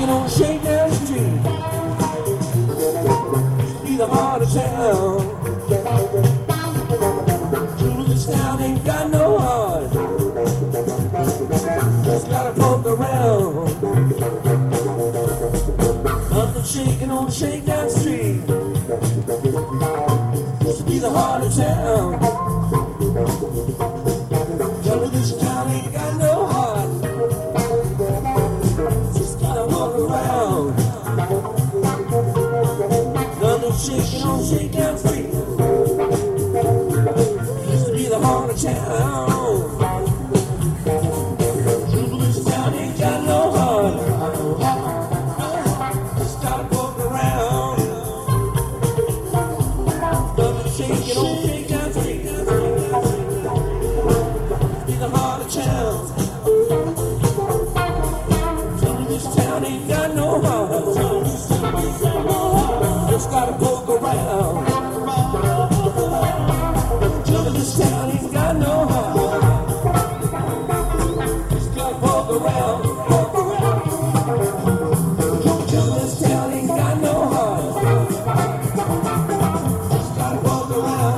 shaking on shakedown street. Be the heart of town. This town ain't got no heart. Just gotta poke around. Nothing shaking on shakedown street. Used to be the heart of town. This town ain't got no heart. Just gotta walk around. Nothing shaking on shakedown street. Used to be the heart of town. This town ain't got no heart. Just gotta walk around. Nothing shaking on shakedown street. The heart of town. This town ain't got no heart. Just gotta poke around. This town ain't got no heart. Just gotta poke around. This town ain't got no heart. Just gotta poke around.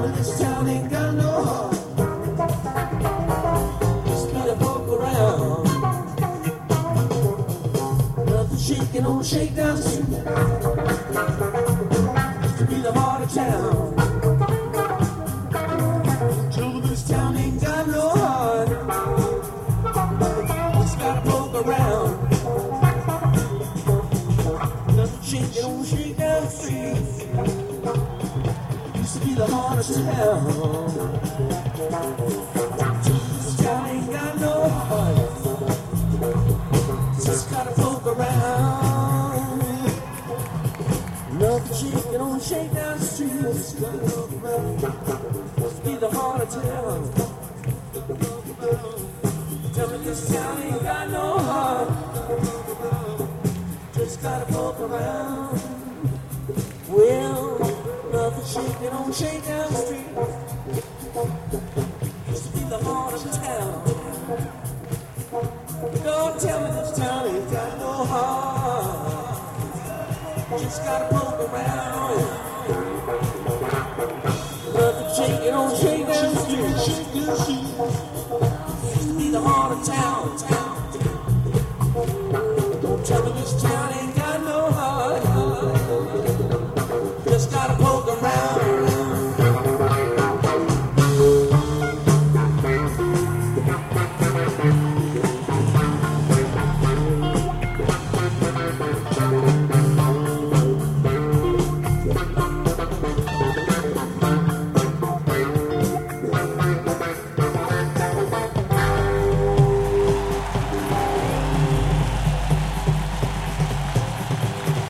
me this town ain't got no heart. Just be the poke around. Nothing shaking on Shakedown Street. To be the heart of town. Tell me this town ain't got no heart. Just gotta poke around. Nothing shaking on Shakedown Street. Used to be the heart of town. This town ain't got no heart. Just gotta poke around. Nothing shaking on Shakedown Street. Just gotta poke around. Used to be the heart of town. Tell me this town ain't got no heart. Just gotta poke around. Well, nothing shaking on Shakedown Street. Used to be the heart of town. Don't tell me this town ain't got no heart. Just gotta poke around. Nothing shaking on Shakedown Street.